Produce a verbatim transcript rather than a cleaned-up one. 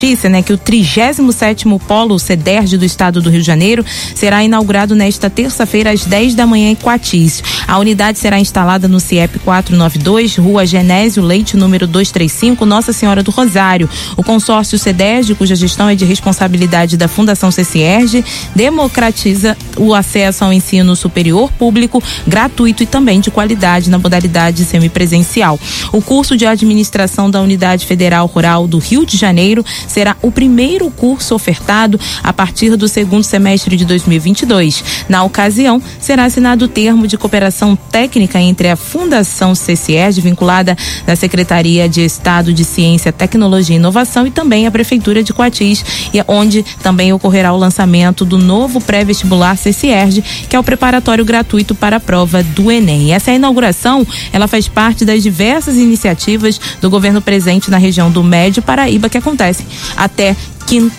notícia, né, que o trigésimo sétimo Polo CEDERJ do Estado do Rio de Janeiro será inaugurado nesta terça-feira às dez da manhã em Coatis. A unidade será instalada no CIEP quatrocentos e noventa e dois, Rua Genésio Leite, número duzentos e trinta e cinco, Nossa Senhora do Rosário. O consórcio CEDERJ, cuja gestão é de responsabilidade da Fundação CECIERJ, democratiza o acesso ao ensino superior público, gratuito e também de qualidade na modalidade semipresencial. O curso de administração da Unidade Federal Rural do Rio de Janeiro será o primeiro curso ofertado a partir do segundo semestre de dois mil e vinte e dois. Na ocasião, será assinado o termo de cooperação técnica entre a Fundação CECIERJ, vinculada da Secretaria de Estado de Ciência, Tecnologia e Inovação, e também a Prefeitura de Coatis, onde também ocorrerá o lançamento do novo pré-vestibular CECIERJ, que é o preparatório gratuito para a prova do Enem. Essa inauguração, ela faz parte das diversas iniciativas do governo presente na região do Médio Paraíba, que acontecem até quinta